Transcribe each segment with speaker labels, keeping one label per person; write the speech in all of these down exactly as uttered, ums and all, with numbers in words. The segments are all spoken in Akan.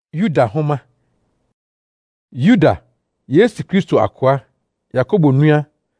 Speaker 1: Yuda Homa. Yuda, Yesu Kristo akoa, Yakobo nua,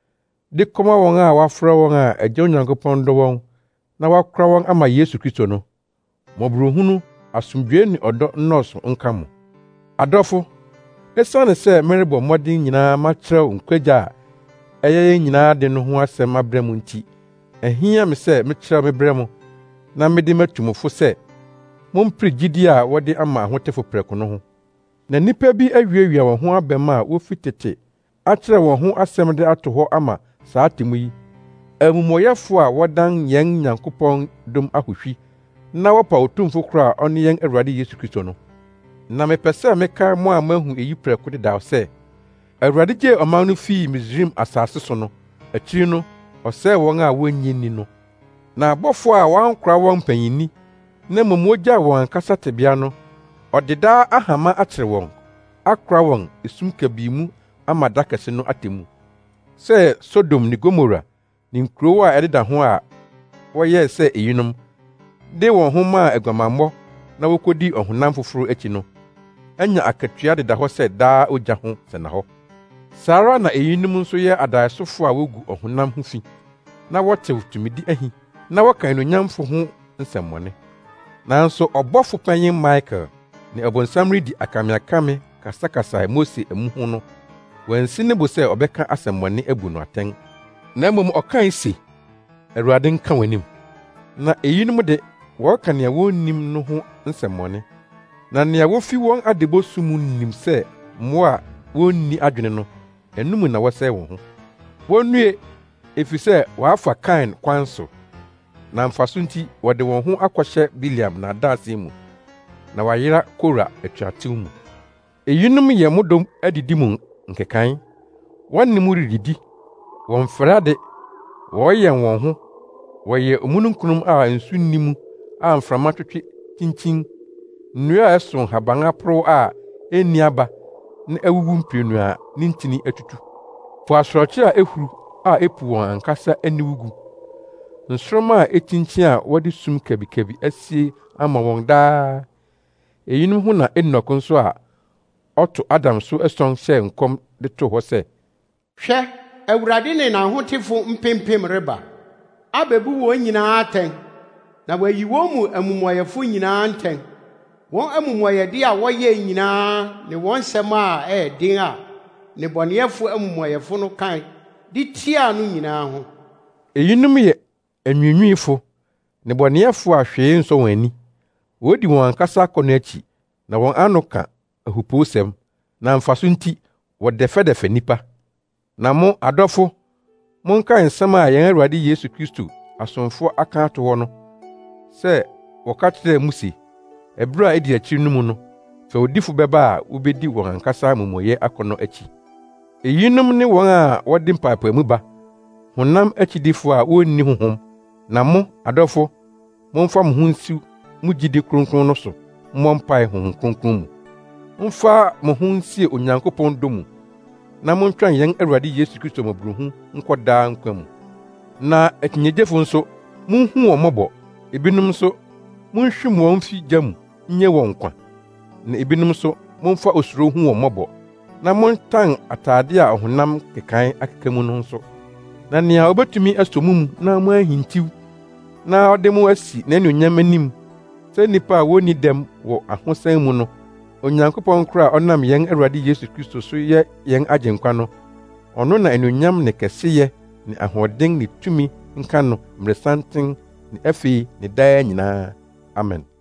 Speaker 1: de kɔma wɔn a wɔafrɛ wɔn a Agya Onyankopɔn dɔ wɔn na wɔakora wɔn ama Yesu Kristo no. Mmɔborɔhunu, asomdwoe ne ɔdɔ nnɔɔso nka mo. Adɔfo, esiane sɛ merebɔ mmɔden nyinaa makyerɛw nkwagya a ɛyɛ yɛn nyinaa de no ho asɛm abrɛ mo nti, ɛhia me sɛ mekyerɛw me brɛ mo, na mede matu mo fo sɛ mompere gyidi a wɔde ama ahotefo prɛko no ho. Na nnipa bi awiawia wɔn ho abɛm a wofi tete akyerɛ wɔn ho asɛm de ato hɔ ama saa atemmu yi, amumɔyɛfo a wɔdan yɛn Nyankopɔn dom ahohwi na wɔpa Otumfo koro a ɔne yɛn Awurade Yesu Kristo no. Na mepɛ sɛ meka mo a moahu eyi prɛko dedaw sɛ, Awurade gyee ɔman no fii Misraim asase so no, akyiri no, ɔsɛee wɔn a wonnye nni no. Na abɔfo a wɔankora wɔn mpanyinni, na mmom wogyaa wɔn ankasa tebea no, ɔde daa ahama akyere wɔn, akora wɔn esum kabii mu ama da kɛse no atemmu. Sɛ Sodom ne Gomora ne nkurow a ɛdeda ho a wɔyɛɛ sɛ eyinom, de wɔn ho maa aguamammɔ na wokodi ɔhonam foforo akyi no, anya akatua deda hɔ sɛ daa ogya ho sɛna hɔ. Saa ara na eyinom nso yɛ adaesofo a wogu ɔhonam ho fi, na wɔtew tumidi ahi, na wɔka anuonyamfo ho nsɛmmɔne. Nanso ɔbɔfo panyin Mikael ne ɔbonsam redi akameakame kasakasae Mose amu ho no, wansi ne bo sɛ ɔbɛka asɛmmɔne abu no atɛn. Na mmom ɔkae se, Awurade nka w'anim. Na eyinom de, wɔka nea wonnim no ho nsɛmmɔne, na nea wofi wɔn adebɔsu mu nim sɛ mmoa a wonni adwene no, ɛno mu na wɔsɛe wɔn ho. Wonnue, efisɛ wɔafa Kain kwan so, na mfaso nti wɔde wɔn ho akɔhyɛ Bileam n'adaasɛm mu, na wɔayera Kora atuatew mu. Eyinom yɛ mo dɔm adidi mu nkekae. Wɔne mo redidi, wɔmfɛre ade, wɔyɛn wɔn ho, wɔyɛ omununkum a nsu nni mu a mframa twetwe kyinkyin, nnua a ɛso nhaban aporow a enni aba na awuwu mprenu a ne ntini atutu, po asorɔkye a ehuru a epu wɔn ankasa aniwu gu, nsoromma a ekyinkyin a wɔde sum kabikabi asie ama wɔn daa. Eyinom ho na Enok nso a ɔto Adam so ɛsɔn hyɛ nkɔm de too hɔ sɛ,
Speaker 2: hwɛ, Awurade ne n'ahotefo mpempem reba abebu wɔn nyinaa atɛn, na wayi wɔn mu amumɔyɛfo nyinaa ntɛn. Wɔn amumɔyɛde a wɔyɛɛ nyinaa ne wɔn nsɛm a ɛyɛ den a nnebɔneyɛfo amumɔyɛfo no kae de tiaa no nyinaa ho.
Speaker 1: Eyinom yɛ anwiinwiifo, nnebɔneyɛfo a hwee nsɔ wɔn ani. Wodi wɔn ankasa akɔnnɔ akyi, na wɔn ano ka ahupowsɛm, na mfaso nti wɔdɛfɛdɛfɛ nnipa. Na mo adɔfo, monkae nsɛm a yɛn Awurade Yesu Kristo asomfo aka ato hɔ no, sɛ wɔka kyerɛɛ mo se, ɛbere a edi akyiri no mu no, fɛwdifo bɛba a wubedi wɔn ankasa amumɔyɛ akɔnnɔ akyi. Eyinom ne wɔn a wɔde mpaapaemu ba, honam akyidifo a wonni honhom. Na mo adɔfo, momfa mo ho nsiw mo gyidi kronkron no so mmɔ mpae Honhom Kronkron mu. Momfa mo ho nsie Onyankopɔn dɔ mu, na montwɛn yɛn Awurade Yesu Kristo mmɔborɔhu nkɔ daa nkwa mu. Na akyinnyegyefo nso, munhu wɔn mmɔbɔ. Ebinom nso, munhwim wɔn mfi gya mu nnye wɔn nkwa. Na ebinom nso, momfa osuro hu wɔn mmɔbɔ, na montan atade a ɔhonam kekae akeka mu no nso. Na nea obetumi aso mo mu na moahintiw, na ɔde mo asi n'anuonyam anim sɛ nnipa a wonni dɛm wɔ ahosan mu no, Onyankopɔn koro a ɔnam yɛn Awurade Yesu Kristo so yɛ yɛn agyenkwa no, ɔno na anuonyam ne kɛseyɛ ne ahoɔden ne tumi nka no mmeresanten ne afei ne daa nyinaa. Amen.